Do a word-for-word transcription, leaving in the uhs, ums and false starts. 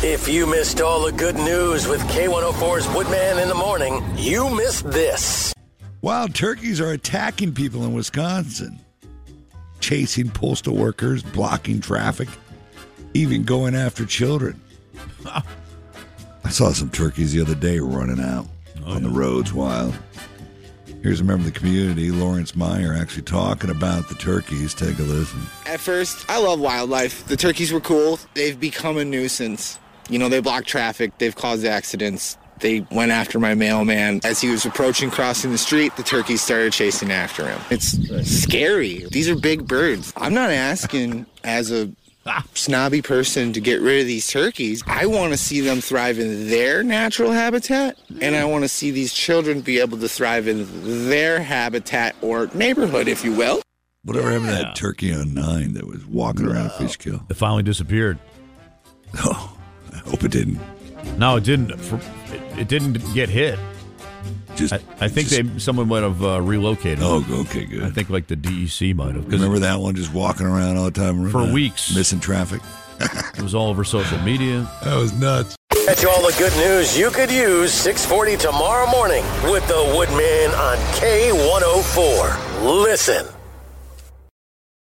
If you missed all the good news with K one oh four's Woodman in the morning, you missed this. Wild turkeys are attacking people in Wisconsin, chasing postal workers, blocking traffic, even going after children. I saw some turkeys the other day running out oh, on yeah. the roads wild. Here's a member of the community, Lawrence Meyer, actually talking about the turkeys. Take a listen. At first, I love wildlife. The turkeys were cool. They've become a nuisance. You know, they block traffic. They've caused accidents. They went after my mailman. As he was approaching crossing the street, the turkeys started chasing after him. It's scary. These are big birds. I'm not asking as a snobby person to get rid of these turkeys. I want to see them thrive in their natural habitat, and I want to see these children be able to thrive in their habitat or neighborhood, if you will. Whatever happened to that turkey on nine that was walking around a fish kill? It finally disappeared. Oh, I hope it didn't. No, it didn't. For, it, it didn't get hit. Just, I, I think just, they someone might have uh, relocated. Oh, it. okay, good. I think like the D E C might have. Remember that one just walking around all the time for uh, weeks, missing traffic. It was all over social media. That was nuts. Catch all the good news you could use six forty tomorrow morning with the Woodman on K one oh four. Listen.